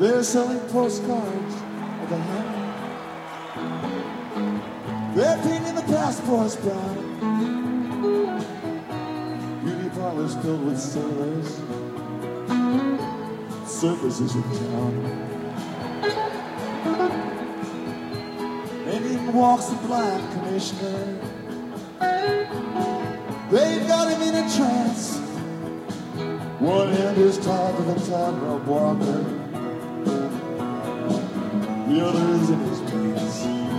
They're selling postcards of the hand. They're painting the passports brown. Beauty parlors filled with sailors. Circuses in town. And even walks the blind commissioner. They've got him in a trance. One hand is tied to the tightrope walker. The other is in his pants.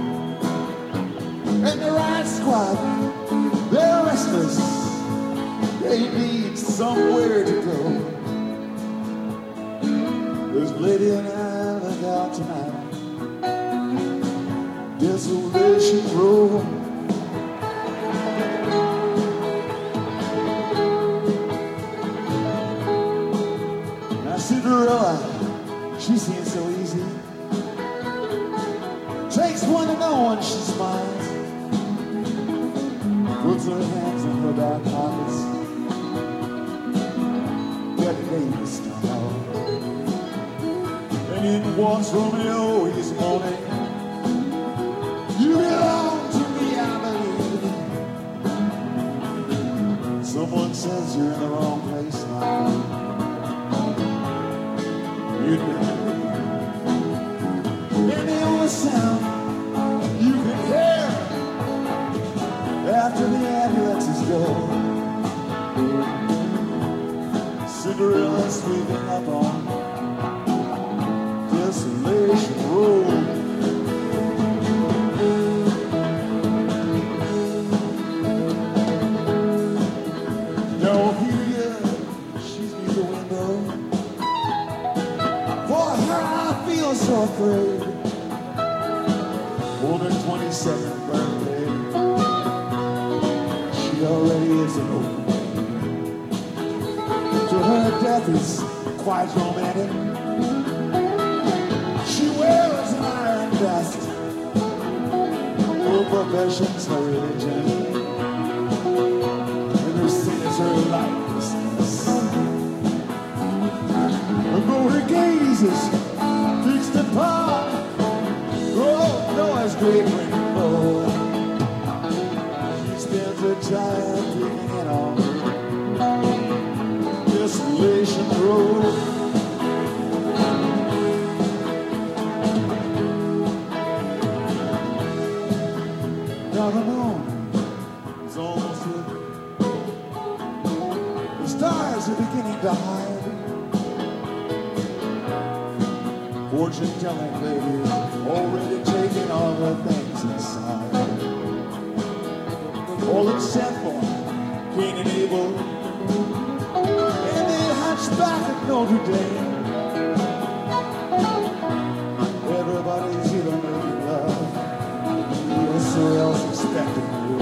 And the riot squad, they're restless. They need somewhere to go. There's a lady and I look out tonight. Desolation Road. Now Cinderella, she seems so easy. Takes one to know one, she smiles. Puts her hands in her back pockets. That lady style. And in walks Romeo, he's moaning. You belong to me, I believe. Someone says you're in the wrong place now. You'd be and the only sound you can hear after the ambulances go. Cinderella sweeping up on Desolation Road. Now Ophelia, she's near the window. For her I feel so afraid. On her 22nd birthday, she already is an old maid. To her death is quite romantic. She wears an iron vest. Her profession's her religion, and her sin is her lifelessness. Though her gaze is fixed upon Noah's great rainbow, she spends her time thinking it on Desolation Road. Now the moon is almost hid. The stars are beginning to hide. Fortune-telling ladies already taking all the things inside. All except for Cain and Abel and the hunchback at Notre Dame. Everybody's either making love or so else expecting you.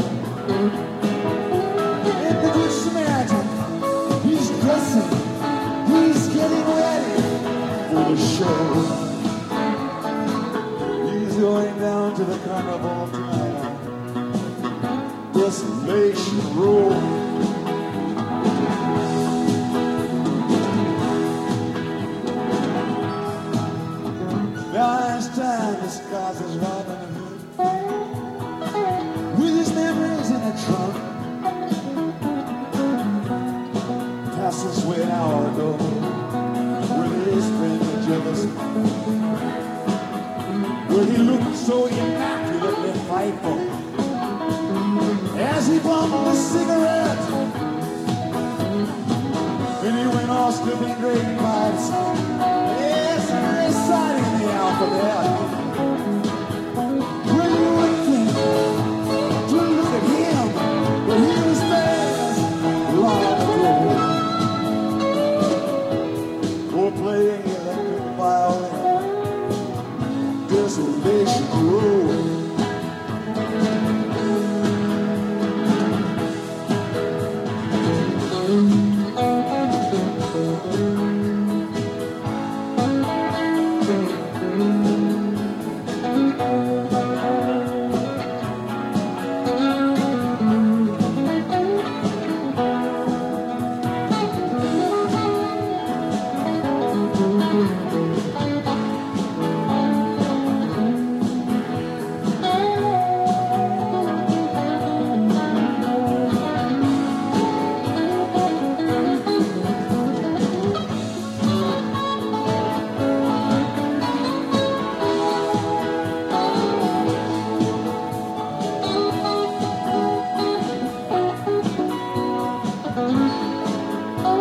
And the Good Samaritan, he's dressing, he's getting ready for the show. Going down to the carnival tonight. Desolation Road. Now it's time the skies is Robin Hood with his memories in a trunk. Passed this way an hour ago with his friend the jealous monk. Where he looked so immaculately frightful as he bummed a cigarette, and he went off slipping great pipes, yes, reciting the alphabet. Well, you would think to look at him, but he was there long ago, for playing electric violin. Desolation Road.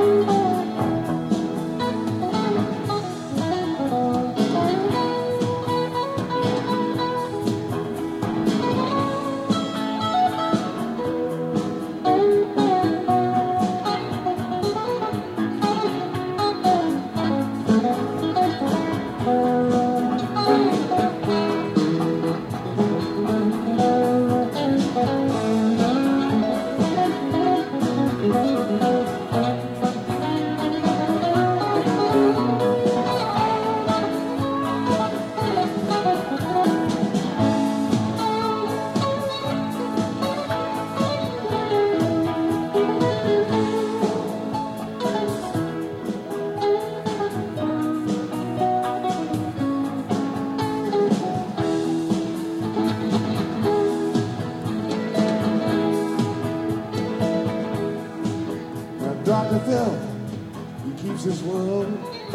Dr. Phil, he keeps his word.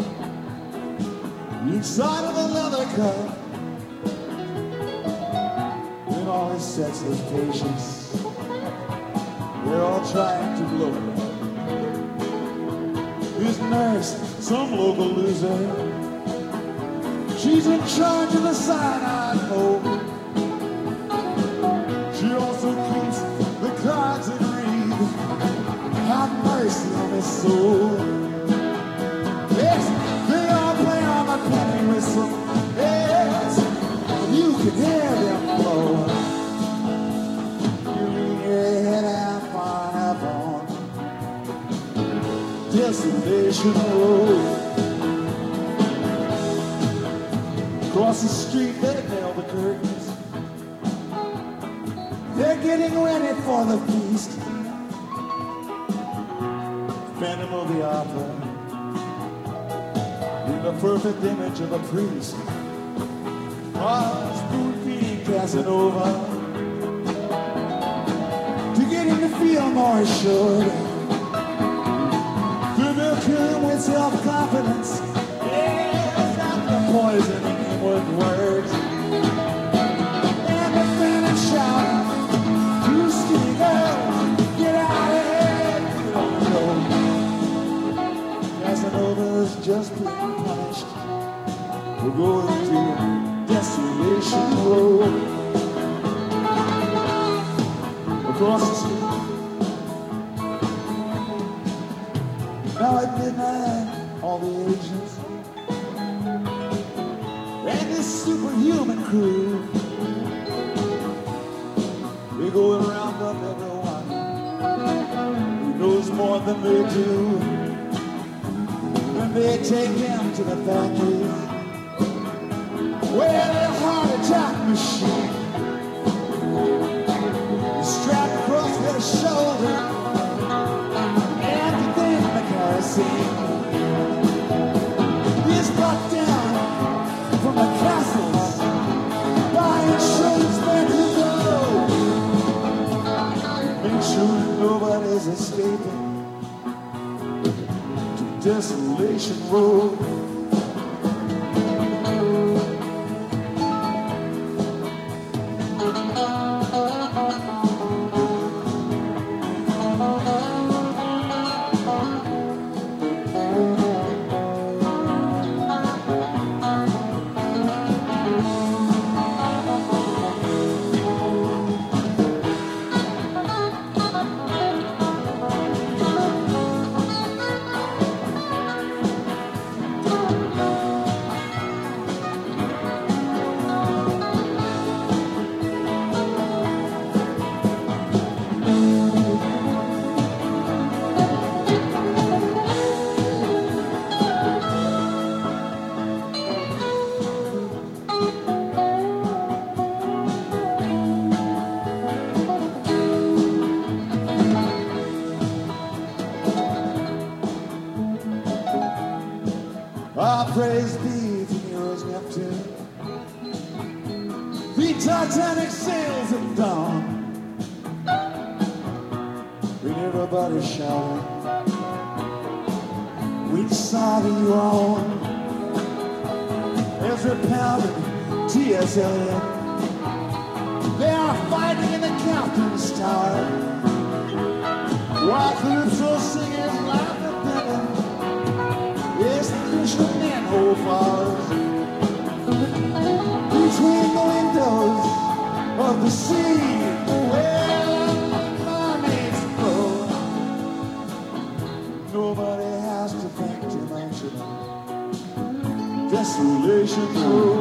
Each side of another cup. In all his senseless patience, we're all trying to blow it. His nurse, some local loser, she's in charge of the cyanide hole. She also keeps the cards in read. Have mercy on his soul. Yes, they all play on the penny whistle. Yes, you can hear them blow. You lean your head and far up on Desolation Road. Across the street they nail the curtains. They're getting ready for the feast. Phantom of the Opera, in the perfect image of a priest. Spoon-feeding Casanova, to get him to feel more assured. To milk him with self-confidence, yes, after poisoning him with words. And the phantom shouting, "You skinny girl, get out of here!" Casanova's just being punished for going to Desolation Road. Across the street. Now at midnight, all the agents and this superhuman crew, they go and round up everyone who knows more than they do. They take him to the factory where their heart attack machine is strapped across their shoulder and then the kerosene is brought down from the castles by insurance men who go. Make sure nobody's escaping Desolation Road. Praise be to Nero's Neptune. The Titanic sails at dawn. With everybody shouting, which side are you on? Ezra Pound and T.S. Eliot, they are fighting in the captain's tower, while Calypso singers laugh at them Nobody has to think to mention Desolation Road.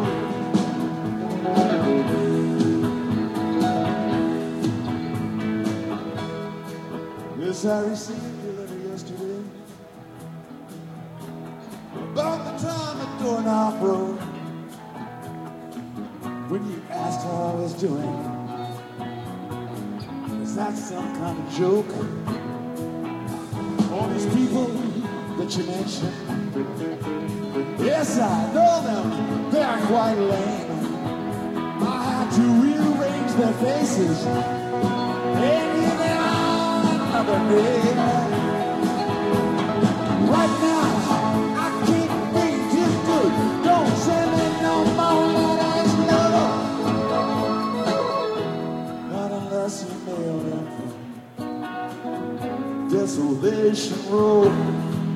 Yes, I received your letter yesterday about the time at Doorknob Road when you asked how I was doing. Is that some kind of joke? All these people that you mentioned, yes, I know them, they are quite lame. I had to rearrange their faces and give them another name. Right now, I can't be too good. Don't send me no more letters, no. Not unless you mail them from Desolation Road.